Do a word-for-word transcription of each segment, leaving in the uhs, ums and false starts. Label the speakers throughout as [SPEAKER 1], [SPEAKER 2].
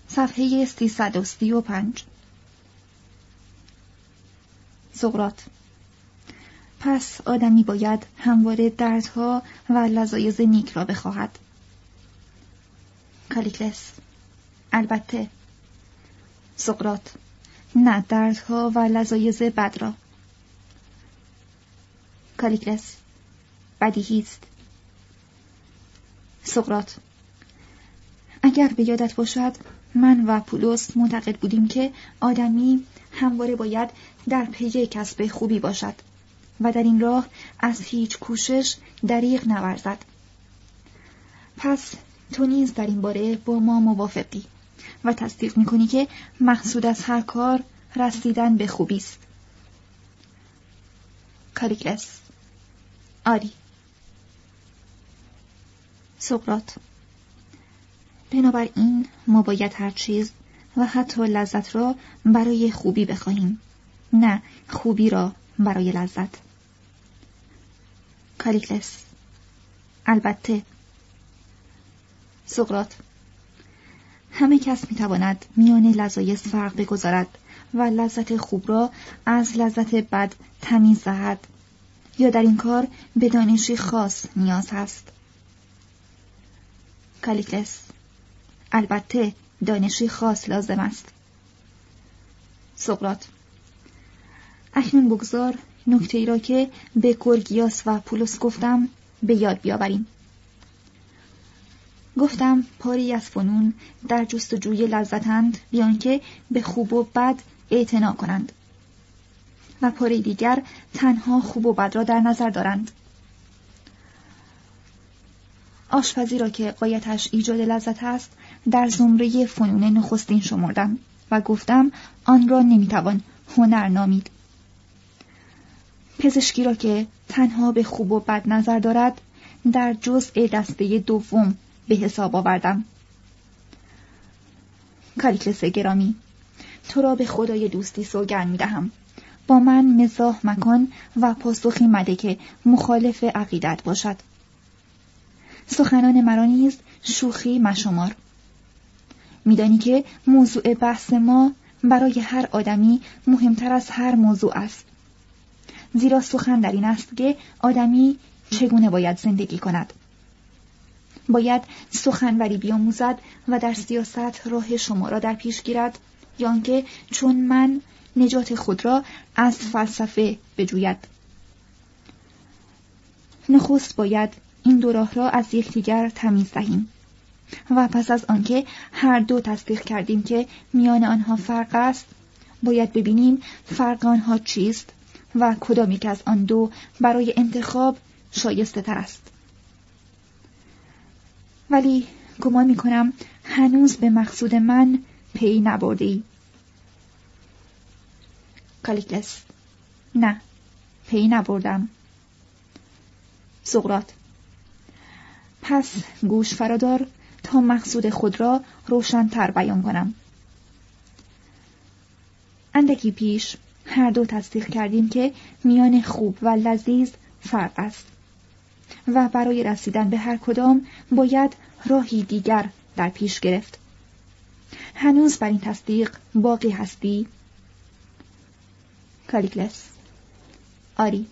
[SPEAKER 1] صفحه سیصد و سی و پنج. سقراط: پس آدمی باید همواره دردها و لذایز نیک را بخواهد. کالیکلس: البته. سقراط: نه، دردها و لذایز بد را. کالیکلس: بدیهی است. سقراط: اگر به یادت باشد من و پولس معتقد بودیم که آدمی همواره باید در پی کسب خوبی باشد و در این راه از هیچ کوشش دریغ نورزد. پس تو نیز در این باره با ما موافقی و تصدیق می‌کنی که مقصود از هر کار رسیدن به خوبی است. کالیکلس: آری. سقراط: بنابراین ما باید هر چیز و حتی لذت را برای خوبی بخواهیم، نه خوبی را برای لذت. کالیکلس: البته. سقراط: همه کس میتواند میان لذایز فرق بگذارد و لذت خوب را از لذت بد تمیز دهد، یا در این کار به دانشی خاص نیاز هست. کالیکلس: البته دانشی خاص لازم است. سقراط: اکنون بگذار نکته‌ای را که به گورگیاس و پولس گفتم به یاد بیاوریم. گفتم پاری از فنون در جستجوی لذتند بیان که به خوب و بد اعتنا کنند، و پاری دیگر تنها خوب و بد را در نظر دارند. آشپزی را که غایتش ایجاد لذت است در زمره فنون نخستین شمردم و گفتم آن را نمیتوان هنر نامید. پزشکی را که تنها به خوب و بد نظر دارد در جزء دسته دوم به حساب آوردم. کالیکلس گرامی، تو را به خدای دوستی سوگند می‌دهم، با من مزاح مکن و پاسخی مده که مخالف عقیدت باشد. سخنان مرا نیز شوخی مشمار. میدانی که موضوع بحث ما برای هر آدمی مهمتر از هر موضوع است، زیرا سخن در این است که آدمی چگونه باید زندگی کند. باید سخنوری بیاموزد و در سیاست راه شما را در پیش گیرد، یا آنکه چون من نجات خود را از فلسفه بجوید. نخست باید این دو راه را از یکدیگر تمیز دهیم و پس از آنکه هر دو تصدیق کردیم که میان آنها فرق است، باید ببینیم فرق آنها چیست و کدام یک از آن دو برای انتخاب شایسته تر است. ولی گمان می‌کنم هنوز به مقصود من پی نبرده‌ای. کالیکلس: نه، پی نبردم. سقراط: پس گوش فرادار تا مقصود خود را روشن‌تر بیان کنم. اندکی پیش هر دو تصدیق کردیم که میان خوب و لذیذ فرق است و برای رسیدن به هر کدام باید راهی دیگر در پیش گرفت. هنوز بر این تصدیق باقی هستی؟ کالیکلس: آری.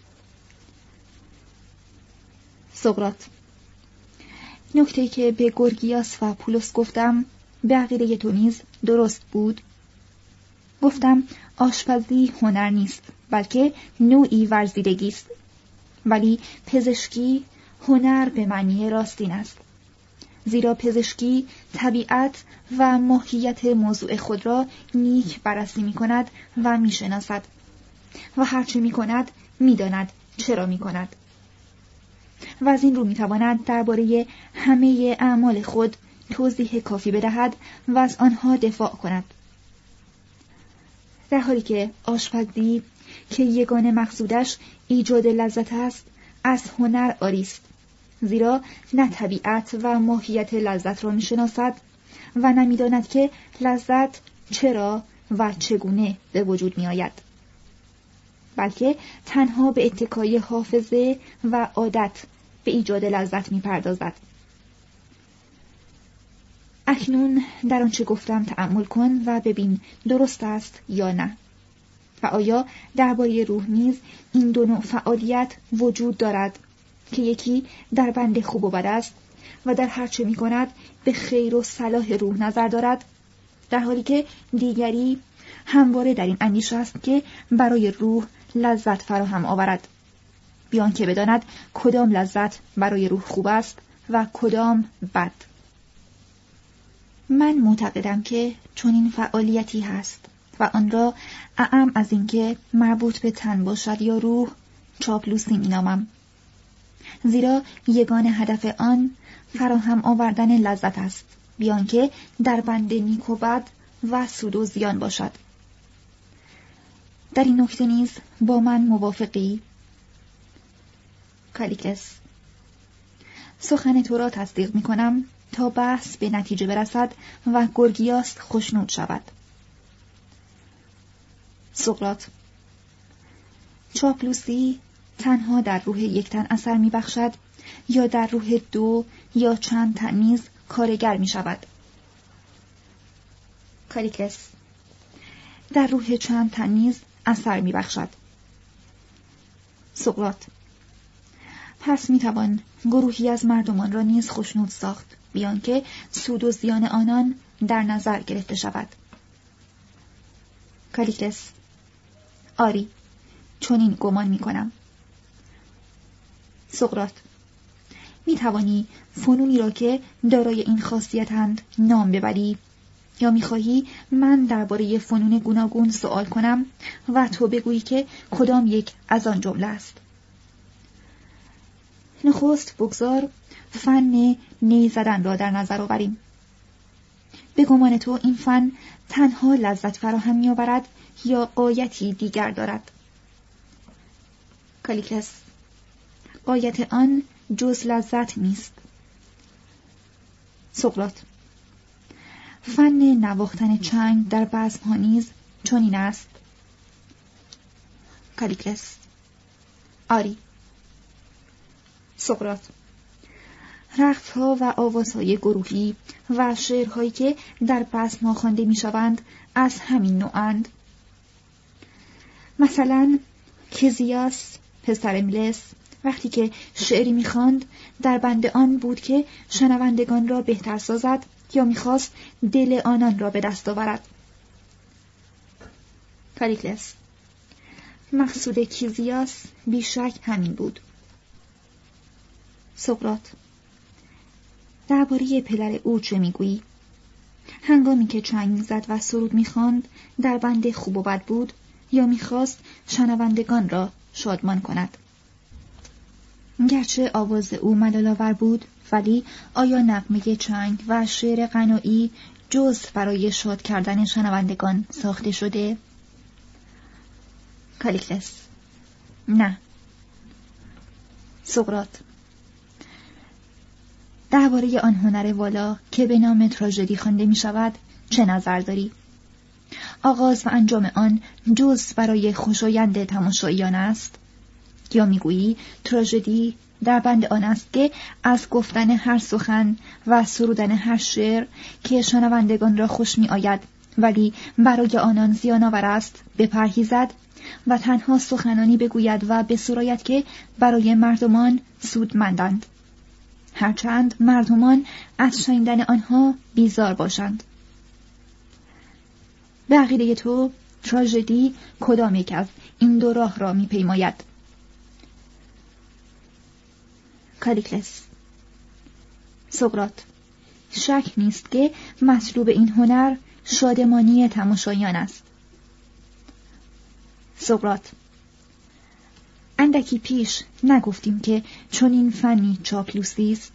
[SPEAKER 1] سقراط: نکته‌ای که به گورگیاس و پولس گفتم به عقیده تو نیز درست بود؟ گفتم آشپزی هنر نیست، بلکه نوعی ورزیدگی است، ولی پزشکی هنر به معنی راستین است، زیرا پزشکی طبیعت و ماهیت موضوع خود را نیک بررسی می کند و می شناسد و هرچه می کند می داند چرا می کند و از این رو می تواند درباره همه اعمال خود توضیح کافی بدهد و از آنها دفاع کند. در حالی که آشپزی که یگانه مقصودش ایجاد لذت است از هنر عاری است، زیرا نه طبیعت و ماهیت لذت را می شناسد و نمی‌داند که لذت چرا و چگونه به وجود می آید، بلکه تنها به اتکای حافظه و عادت به ایجاد لذت می پردازد. اکنون در آنچه گفتم تأمل کن و ببین درست است یا نه. و آیا درباره روح نیز این دو نوع فعالیت وجود دارد که یکی در بند خوب و بد است و در هر چه می کند به خیر و صلاح روح نظر دارد، در حالی که دیگری همواره در این اندیشه است که برای روح لذت فراهم آورد، بیان که بداند کدام لذت برای روح خوب است و کدام بد. من معتقدم که چنین فعالیتی هست و آن را اعم از اینکه مربوط به تن باشد یا روح چاپلوسی مینامم، زیرا یگانه هدف آن فراهم آوردن لذت است، بیان که در بند نیک و بد و سود و زیان باشد. در این نکته نیز با من موافقی؟ کالیکلس: سخن تو را تصدیق می کنم تا بحث به نتیجه برسد و گورگیاس خوشنود شود. سقراط: چاپلوسی تنها در روح یک تن اثر می بخشد یا در روح دو یا چند تن نیز کارگر می شود؟ کالیکلس: در روح چند تن نیز اثر می بخشد. سقراط: پس می توان گروهی از مردمان را نیز خوشنود ساخت، بیان که سود و زیان آنان در نظر گرفته شود. کالیکلس: آری، چنین گمان می کنم. سقراط: می توانی فنونی را که دارای این خاصیتند نام ببری یا می خواهی من درباره فنون گوناگون سوال کنم و تو بگویی که کدام یک از آن جمله است؟ نخست بگذار فن نی زدن را در نظر آوریم. به گمان تو این فن تنها لذت فراهم می‌آورد یا غایتی دیگر دارد؟ کالیکلس: غایت آن جز لذت نیست. سقراط: فن نواختن چنگ در بزم‌ها نیز چنین است؟ کالیکلس: آری. سقراط: رقص‌ها و آوازهای گروهی و شعرهایی که در بزم‌ها خوانده می‌شوند از همین نوعند؟ مثلا کزیاس پسر ملس وقتی که شعری می‌خواند در بند آن بود که شنوندگان را بهتر سازد یا می‌خواست دل آنان را به دست آورد؟ کالیکلس: مقصود کیزیاس بیشک همین بود. سقراط: درباره پدر او چه میگویی؟ هنگامی که چنگ میزد و سرود میخواند در بند خوب و بد بود یا میخواست شنوندگان را شادمان کند؟ گرچه آواز او ملال‌آور بود، ولی آیا نغمه چنگ و شعر غنایی جز برای شاد کردن شنوندگان ساخته شده؟ کالیکلس: نه. سقراط: درباره آن هنر والا که به نام تراژدی خوانده می شود چه نظر داری؟ آغاز و انجام آن جز برای خوشایند تماشاییان است؟ یا میگویی تراژدی در بند آن است که از گفتن هر سخن و سرودن هر شعر که شنوندگان را خوش می آید ولی برای آنان زیان آور است بپرهیزد و تنها سخنانی بگوید و بسراید که برای مردمان سودمندند، هرچند مردمان از شنیدن آنها بیزار باشند. به عقیده تو تراژدی کدام یک از این دو راه را می‌پیماید؟ کالیکلس: سقراط: شک نیست که مطلوب این هنر شادمانی تماشایان است. سقراط: اندکی پیش نگفتیم که چون این فنی چاپلوسی است؟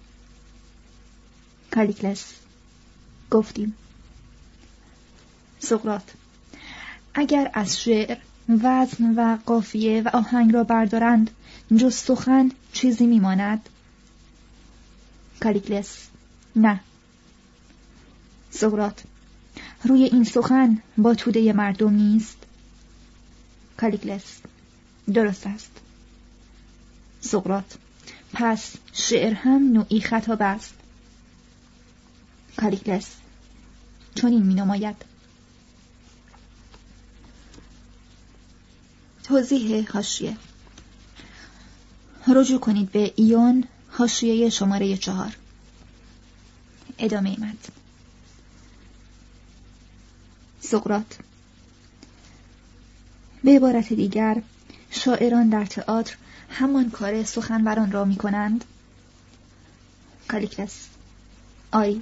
[SPEAKER 1] کالیکلس: گفتیم. سقراط: اگر از شعر وزن و قافیه و آهنگ را بردارند جز سخن چیزی میماند؟ کالیکلس: نه. سقراط: روی این سخن با توده مردم نیست؟ کالیکلس: درست است. سقراط: پس شعر هم نوعی خطاب است؟ کالیکلس: چون این می نماید. توضیح حاشیه: رجوع کنید به ایون، حاشیه شماره چهار. ادامه متن. سقراط: به عبارت دیگر شاعران در تئاتر همان کار سخنوران را می کنند؟ کالیکلس: آری.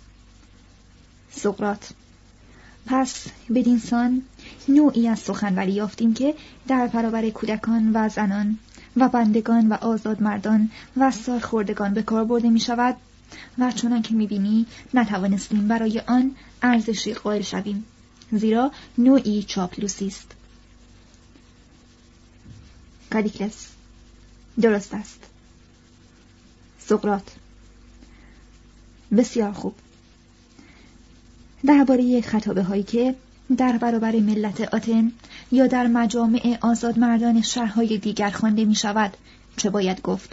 [SPEAKER 1] سقراط: پس بدینسان نوعی از سخنوری یافتیم که در برابر کودکان و زنان و بندگان و آزاد مردان و سالخوردگان به کار برده می شود و چنان که می بینی نتوانستیم برای آن ارزشی قائل شویم، زیرا نوعی چاپلوسی است. کالیکلس: درست است. سقراط: بسیار خوب. درباره خطابه هایی که در برابر ملت آتن یا در مجامع آزاد مردان شهرهای دیگر خوانده می شود چه باید گفت؟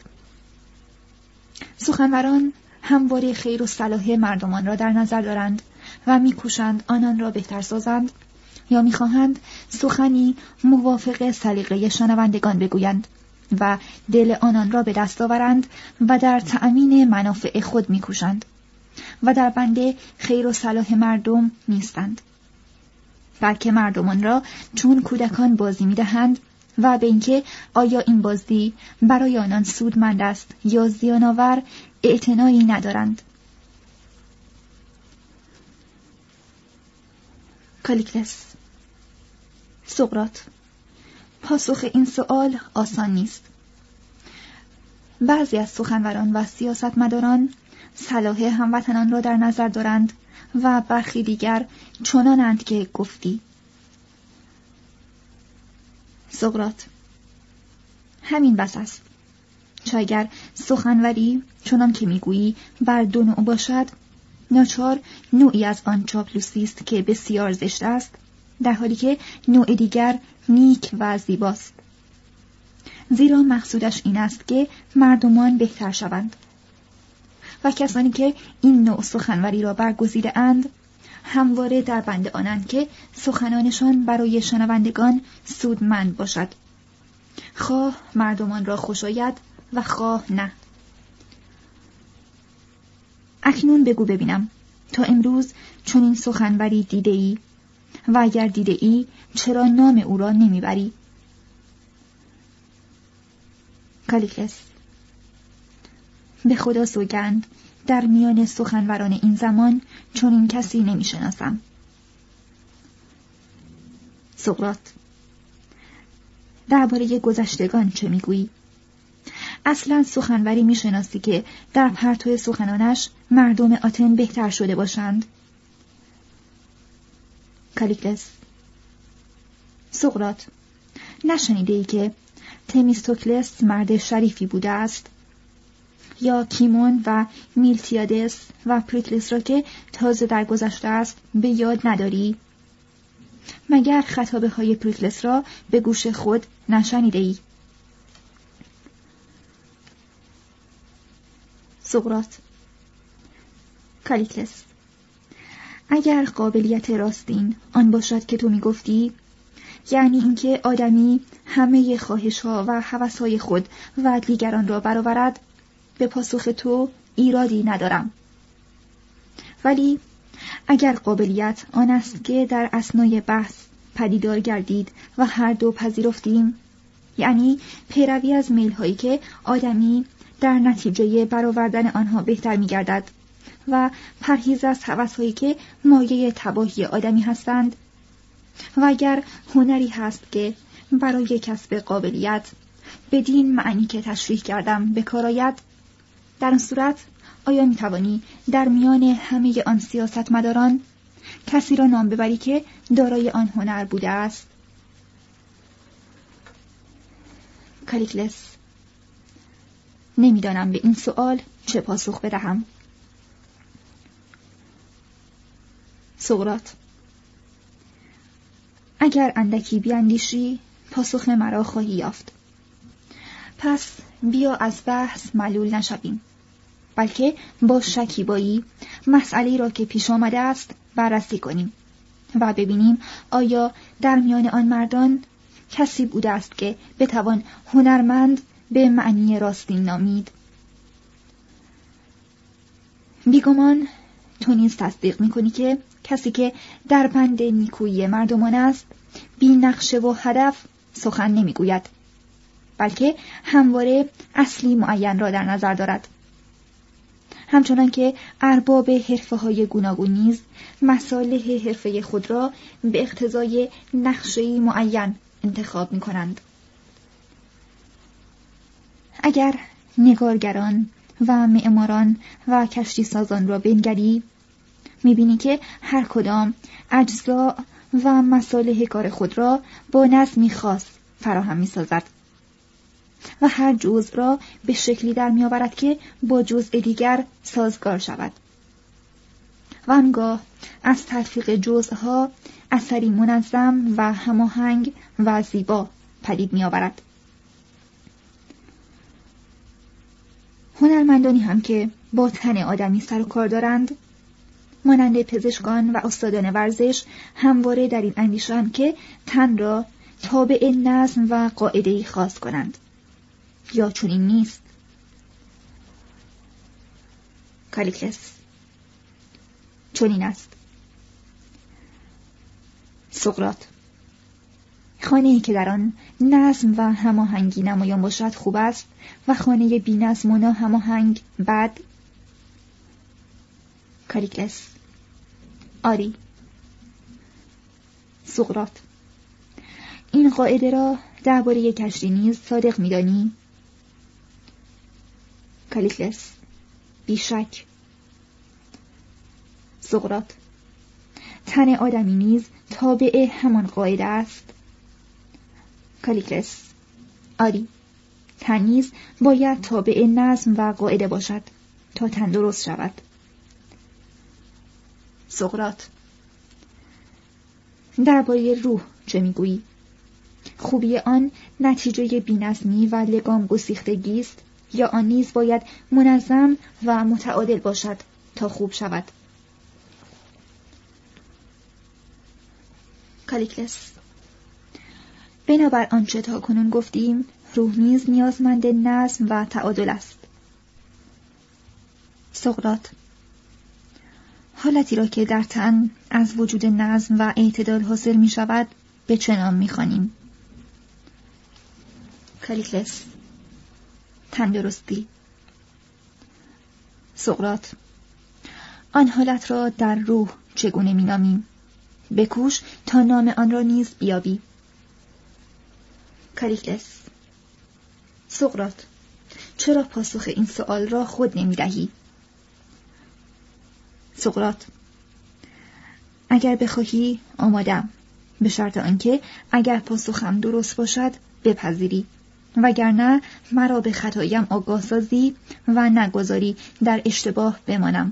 [SPEAKER 1] سخنوران همواره خیر و صلاح مردمان را در نظر دارند و می‌کوشند آنان را بهتر سازند یا می‌خواهند سخنی موافق سلیقه شنوندگان بگویند و دل آنان را به دست آورند و در تأمین منافع خود می‌کوشند و در بند خیر و صلاح مردم نیستند، بلکه مردمان را چون کودکان بازی می‌دهند و به اینکه آیا این بازی برای آنان سودمند است یا زیان‌آور اعتنایی ندارند. کالیکلس: سقراط: پاسخ این سؤال آسان نیست. بعضی از سخنوران و سیاستمداران صلاح هموطنان را در نظر دارند و برخی دیگر چنانند که گفتی. سقراط: همین بس است. چه اگر سخنوری چنان که میگویی بر دو نوع باشد، ناچار نوعی از آن چاپلوسی است که بسیار زشت است، در حالی که نوع دیگر نیک و زیباست، زیرا مقصودش این است که مردمان بهتر شوند و کسانی که این نوع سخنوری را برگزیده اند همواره در بند آنند که سخنانشان برای شنوندگان سودمند باشد، خواه مردمان را خوش آید و خواه نه. اکنون بگو ببینم تا امروز چون این سخنوری دیده ای و اگر دیده ای چرا نام او را نمیبری؟ کالیکلس: به خدا سوگند در میان سخنوران این زمان چون این کسی نمیشناسم. سقراط: درباره گذشتگان چه میگویی؟ اصلا سخنوری میشناسی که در پرتو سخنانش مردم آتن بهتر شده باشند؟ کالیکلس: سقراط: نشنیده ای که تمیستوکلس مرد شریفی بوده است؟ یا کیمون و میلتیادس و پریکلس را که تازه در گذشته است به یاد نداری؟ مگر خطابه های پریکلس را به گوش خود نشنیده ای؟ سقراط: کالیکلس: اگر قابلیت راستین آن باشد که تو می گفتی، یعنی اینکه آدمی همه خواهش‌ها و هوس‌های خود و دیگران را برآورد، به پاسخ تو ایرادی ندارم. ولی اگر قابلیت آن است که در اثنای بحث پدیدار گردید و هر دو پذیرفتیم، یعنی پیروی از میل‌هایی که آدمی در نتیجه برآوردن آنها بهتر می‌گردد و پرهیز از هوس‌هایی که مایه تباهی آدمی هستند، و اگر هنری هست که برای کسب قابلیت بدین معنی که تشریح کردم به کار آید، در آن صورت آیا می‌توانی در میان همه آن سیاستمداران کسی را نام ببری که دارای آن هنر بوده است؟ کالیکلس: نمیدانم به این سؤال چه پاسخ بدهم. سقراط: اگر اندکی بیاندیشی پاسخ مرا خواهی یافت. پس بیا از بحث ملول نشویم. بلکه با شکیبایی مسئله‌ای را که پیش آمده است بررسی کنیم و ببینیم آیا در میان آن مردان کسی بوده است که بتوان هنرمند به معنی راستین نامید. بیگمان تو نیز تصدیق می‌کنی که کسی که در بند نیکویی مردمان است بی نقشه و هدف سخن نمی‌گوید، بلکه همواره اصلی معین را در نظر دارد. همچنان که ارباب حرفه‌های گوناگون نیز مصالح حرفه خود را به اقتضای نقشه‌ای معین انتخاب می‌کنند. اگر نگارگران و معماران و کشتی سازان را بنگری، می‌بینی که هر کدام اجزا و مصالح کار خود را با نظمی خاص فراهم می‌سازد و هر جزء را به شکلی در می‌آورد که با جزء دیگر سازگار شود و آنگاه از تلفیق جزءها اثری منظم و هماهنگ و زیبا پدید می‌آورد. هنرمندانی هم که با تن آدمی سر و کار دارند، مانند پزشکان و استادان ورزش، همواره در این اندیشه‌اند که تن را تابع نظم و قاعده‌ای خاص کنند. یا چنین نیست؟ کالیکلس: چنین است. سقراط: خانه‌ای که در آن نظم و هماهنگی نمایان باشد خوب است و خانه بی نظم و ناهماهنگ بد. کالیکلس: آری. سقراط: این قاعده را درباره کشتی نیز صادق می‌دانی؟ کالیکلس: بیشک. سقراط: تن آدمی نیز تابع همان قاعده است؟ کالیکلس: آری، تن نیز باید تابع نظم و قاعده باشد تا تن درست شود. سقراط: درباره روح چه میگویی؟ خوبی آن نتیجه بی‌نظمی و لگام گسیختگی است یا آن نیز باید منظم و متعادل باشد تا خوب شود؟ کالیکلس: بنابر آنچه تا کنون گفتیم، روح نیز نیازمند نظم و تعادل است. سقراط: حالتی را که در تن از وجود نظم و اعتدال حاصل می شود به چه نام می خوانیم؟ کالیکلس: تندرستی. سقراط: آن حالت را در روح چگونه می نامیم؟ بکوش تا نام آن را نیز بیابی. کالیکلس: سقراط، چرا پاسخ این سؤال را خود نمی دهی؟ سقراط: اگر بخواهی آمادم، به شرط آنکه اگر پاسخم درست باشد بپذیری، وگرنه مرا به خطایم آگاه سازی و نگذاری در اشتباه بمانم.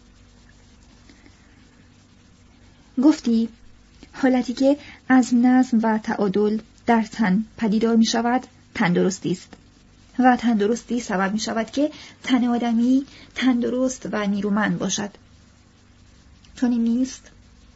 [SPEAKER 1] گفتی حالتی که از نظم و تعادل در تن پدیدار می شود تندرستی است و تندرستی سبب می شود که تن آدمی تندرست و نیرومند باشد. چنین نیست؟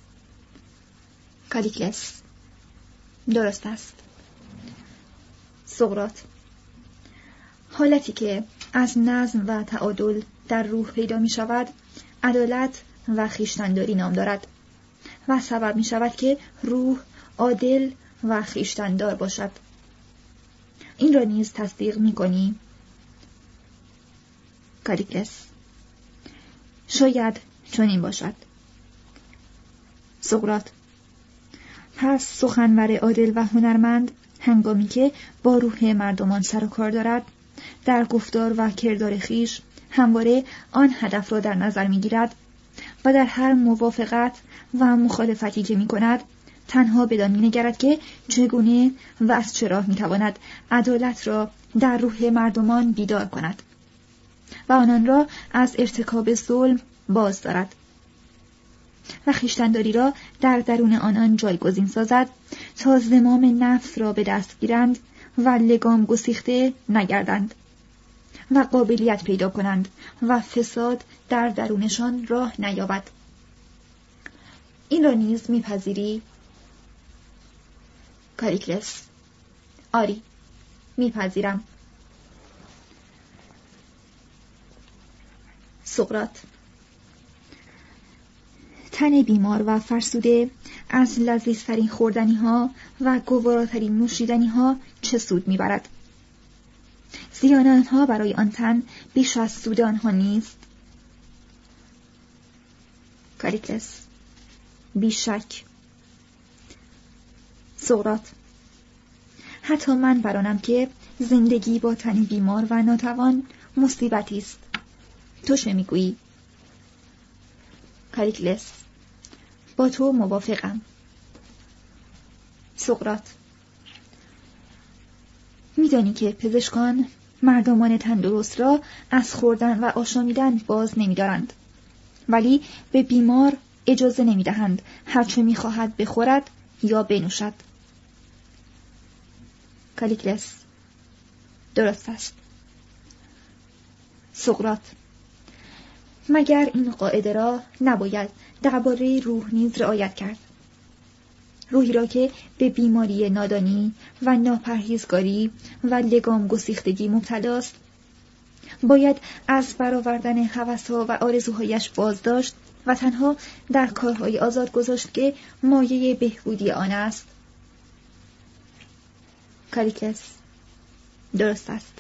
[SPEAKER 1] کالیکلس: درست است. سقراط: حالتی که از نظم و تعادل در روح پیدا می شود عدالت و خویشتن‌داری نام دارد و سبب می شود که روح عادل و خویشتن‌دار باشد. این را نیز تصدیق می کنی؟ کالیکلس: شاید چنین باشد. سقراط: پس سخنور عادل و هنرمند هنگامی که با روح مردمان سر و کار دارد، در گفتار و کردار خیش همواره آن هدف را در نظر می‌گیرد و در هر موافقت و مخالفتی که می‌کند تنها بدان می‌نگرد که چگونه و از چه راه می‌تواند عدالت را در روح مردمان بیدار کند و آنان را از ارتکاب ظلم باز دارد و خویشتن‌داری را در درون آنان جایگزین سازد تا زمام نفس را به دست گیرند و لگام گسیخته نگردند و قابلیت پیدا کنند و فساد در درونشان راه نیابد. این را نیز میپذیری؟ کالیکلس: آری، میپذیرم. سقراط: تن بیمار و فرسوده از لذیذترین خوردنی ها و گواراترین نوشیدنی ها چه سود میبرد؟ زیان آنها برای آن تن بیش از سود آنها نیست؟ کالیکلس: بیشک. سقراط: حتی من برانم که زندگی با تن بیمار و ناتوان مصیبتی است. تو چه میگویی؟ کالیکلس: با تو موافقم. سقراط: میدانی که پزشکان مردمان تندرست را از خوردن و آشامیدن باز نمی‌دارند، ولی به بیمار اجازه نمی‌دهند هرچه می‌خواهد بخورد یا بنوشد. کالیکلس: درست است. سقراط: مگر این قاعده را نباید درباره روح نیز رعایت کرد؟ روحی را که به بیماری نادانی و ناپرهیزگاری و لگام گسیختگی مبتلاست باید از برآوردن هوس‌ها و آرزوهایش باز داشت و تنها در کارهای آزاد گذاشت که مایه بهبودی آن است. کالیکلس: درست است.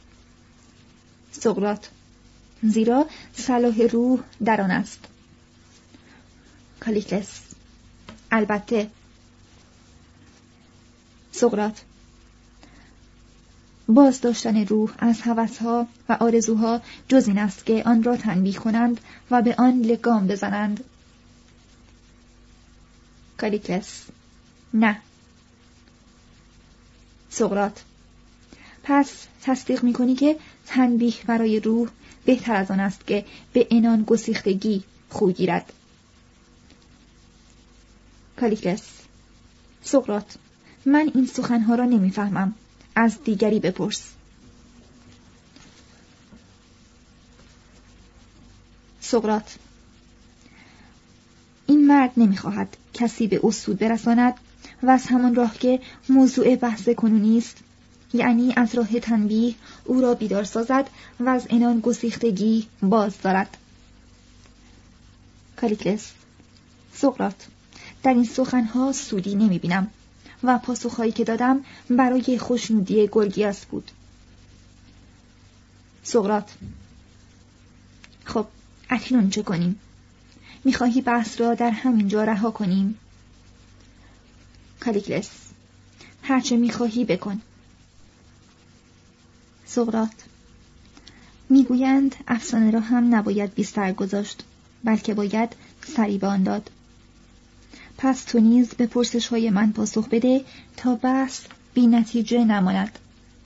[SPEAKER 1] سقراط: زیرا صلاح روح در آن است. کالیکلس: البته. سقراط: باز داشتن روح از هوس‌ها و آرزوها جز این است که آن را تنبیه کنند و به آن لگام بزنند. کالیکلس: نه. سقراط: پس تصدیق می‌کنی که تنبیه برای روح بهتر از آن است که به عنان گسیختگی خو گیرد. کالیکلس: سقراط، من این سخنها را نمی‌فهمم. از دیگری بپرس. سقراط: این مرد نمی‌خواهد کسی به او سود برساند و از همان راه که موضوع بحث کنونی است، یعنی از راه تنبیه، او را بیدار سازد و از عنان گسیختگی باز دارد. کالیکلس: سقراط، در این سخنها سودی نمی‌بینم و پاسخهایی که دادم برای خوشنودی گورگیاس بود. سقراط: خب اکنون چه کنیم؟ می‌خواهی بحث را در همین جا رها کنیم؟ کالیکلس: هرچه می‌خواهی بکن. سقراط: میگویند افسانه را هم نباید بی سر گذاشت، بلکه باید سری به آن داد. پس تو نیز به پرسش‌های من پاسخ بده تا بحث بی نتیجه نماند.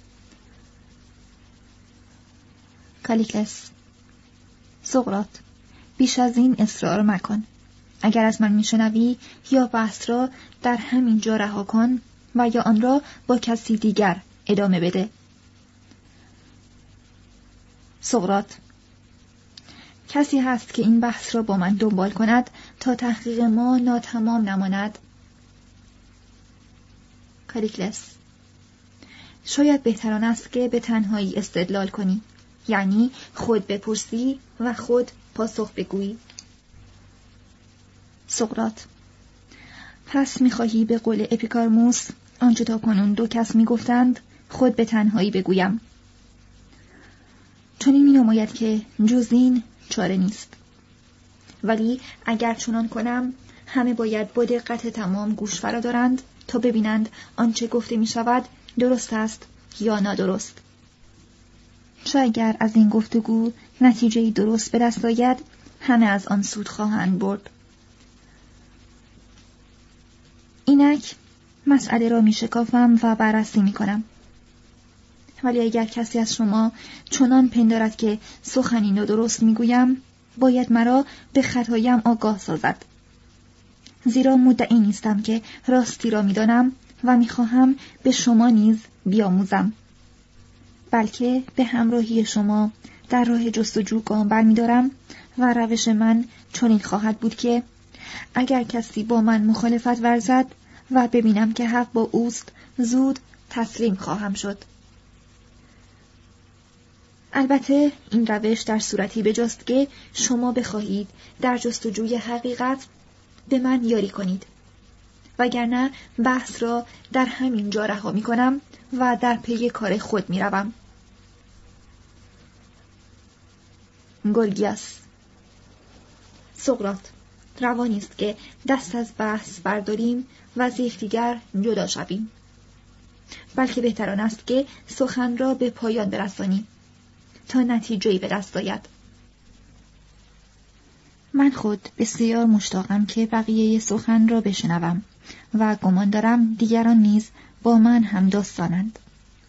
[SPEAKER 1] کالیکلس: سقراط، بیش از این اصرار مکن. اگر از من میشنوی یا بحث را در همین جا رها کن و یا آن را با کسی دیگر ادامه بده. سقراط: کسی هست که این بحث را با من دنبال کند تا تحقیق ما ناتمام نماند؟ کالیکلس: شاید بهتران است که به تنهایی استدلال کنی، یعنی خود بپرسی و خود پاسخ بگویی. سقراط: پس می‌خواهی به قول اپیکارموس آنچه تا کنون دو کس می‌گفتند خود به تنهایی بگویم. چون این می‌نماید که جز این چاره نیست، ولی اگر چنان کنم همه باید با دقت تمام گوش فرا دارند تا ببینند آنچه گفته می‌شود درست است یا نادرست. چه اگر از این گفتگو نتیجه‌ای درست به دست آید، همه از آن سود خواهند برد. اینک مسئله را می‌شکافم و بررسی می‌کنم. ولی اگر کسی از شما چنان پندارد که سخنی نادرست میگویم، باید مرا به خطایم آگاه سازد. زیرا مدعی نیستم که راستی را میدانم و میخواهم به شما نیز بیاموزم. بلکه به همراهی شما در راه جستجو گام برمی‌دارم و روش من چنین خواهد بود که اگر کسی با من مخالفت ورزد و ببینم که حق با اوست، زود تسلیم خواهم شد. البته این روش در صورتی بجاست که شما بخواهید در جستجوی حقیقت به من یاری کنید، وگرنه بحث را در همین جا رها می کنم و در پی کار خود می روم. گورگیاس: سقراط، روانی است که دست از بحث برداریم و از یکدیگر جدا شویم، بلکه بهتر آن است که سخن را به پایان برسانیم تا نتیجه‌ای به دست آید. من خود بسیار مشتاقم که بقیه سخن را بشنوم و گمان دارم دیگران نیز با من هم داستانند.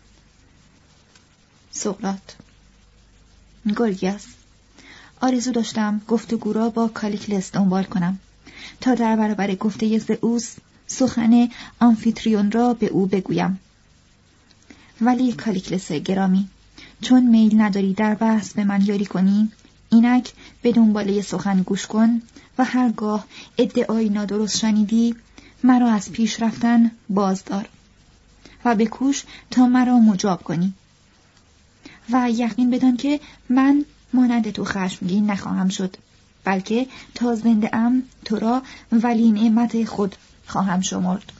[SPEAKER 1] سقراط: گورگیاس، آرزو داشتم گفتگو را با کالیکلس دنبال کنم تا در برابر گفته زئوس سخن آمفیتریون را به او بگویم. ولی کالیکلس گرامی، چون میل نداری در بحث به من یاری کنی، اینک به دنباله سخن گوش کن و هرگاه ادعای نادرست شنیدی مرا از پیش رفتن بازدار و بکوش تا مرا مجاب کنی و یقین بدان که من مانند تو خشمگین نخواهم شد، بلکه تا زنده ام تو را ولی نعمت خود خواهم شمرد.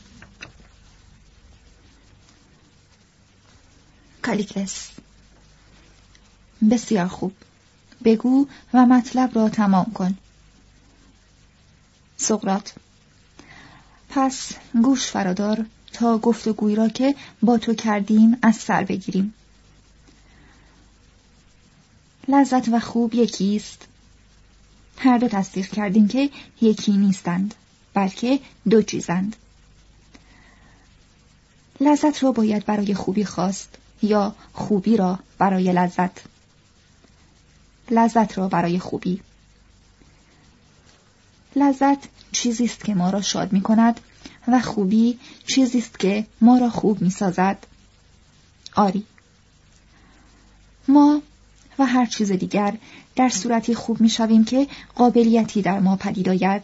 [SPEAKER 1] کالیکلس: بسیار خوب، بگو و مطلب را تمام کن. سقراط: پس گوش فرادار تا گفتگویی را که با تو کردیم از سر بگیریم. لذت و خوب یکیست؟ هر دو تصدیق کردیم که یکی نیستند، بلکه دو چیزند. لذت را باید برای خوبی خواست یا خوبی را برای لذت؟ لذت را برای خوبی. لذت چیزی است که ما را شاد می کند و خوبی چیزی است که ما را خوب می سازد. آری، ما و هر چیز دیگر در صورتی خوب می شویم که قابلیتی در ما پدید آید.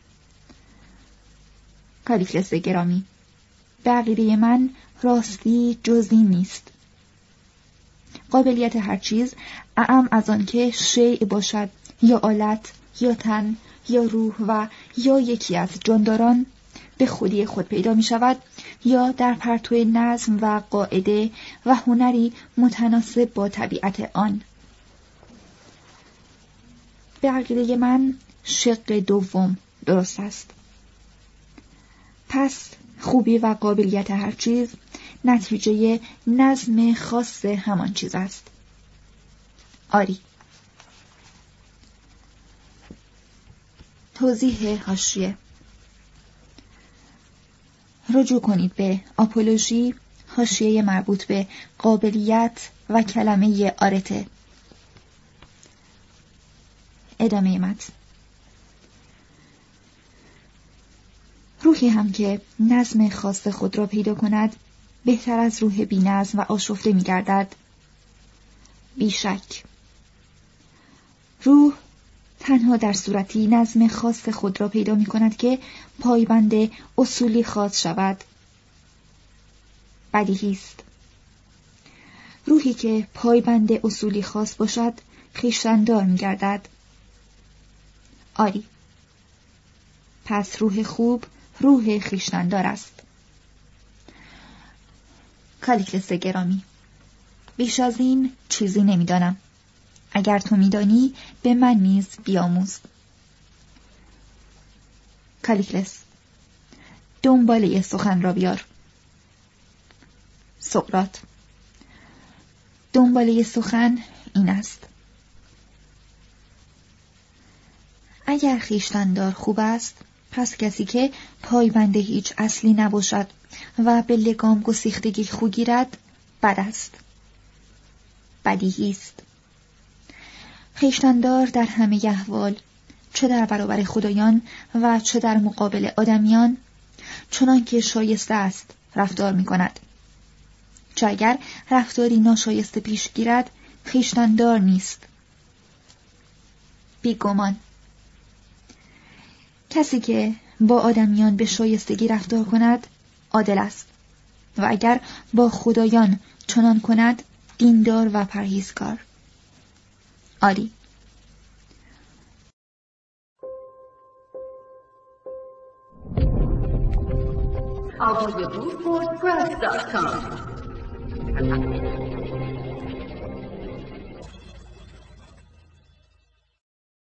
[SPEAKER 1] کالیکلس گرامی، به عقیده من راستی جز این نیست. قابلیت هر چیز اعم از آن که شیء باشد یا آلت یا تن یا روح و یا یکی از جانداران به خودی خود پیدا می شود یا در پرتو نظم و قاعده و هنری متناسب با طبیعت آن. به عقیده من شق دوم درست است. پس خوبی و قابلیت هر چیز نتیجه نظم خاص همان چیز است. آری. توضیح حاشیه: رجوع کنید به آپولوژی، حاشیه مربوط به قابلیت و کلمه آرته. ادامه متن. روحی هم که نظم خاص خود را پیدا کند بهتر از روح بی نظم و آشفته می گردد. بیشک روح تنها در صورتی نظم خاص خود را پیدا می کند که پایبند اصولی خاص شود. بدیهی است. روحی که پایبند اصولی خاص باشد خویشتن‌دار می گردد. آری. پس روح خوب روح خویشتن‌دار است. کالیکلس گرامی، بیش از این چیزی نمی‌دانم. اگر تو می‌دانی به من نیز بیاموز. کالیکلس: دنباله سخن را بیار. سقراط: دنباله سخن این است: اگر خویشتن‌دار خوب است، پس کسی که پایبند هیچ اصلی نباشد و به لگام گسیختگی خو گیرد بد است. بدیهی است. خویشتن‌دار در همه احوال، چه در برابر خدایان و چه در مقابل آدمیان، چنان که شایسته است رفتار می کند. چون اگر رفتاری ناشایسته پیش گیرد خویشتن‌دار نیست. بیگمان کسی که با آدمیان به شایستگی رفتار کند عادل است و اگر با خدایان چنان کند دیندار و پرهیزکار. عالی.
[SPEAKER 2] آوازگو وردپرس دات کام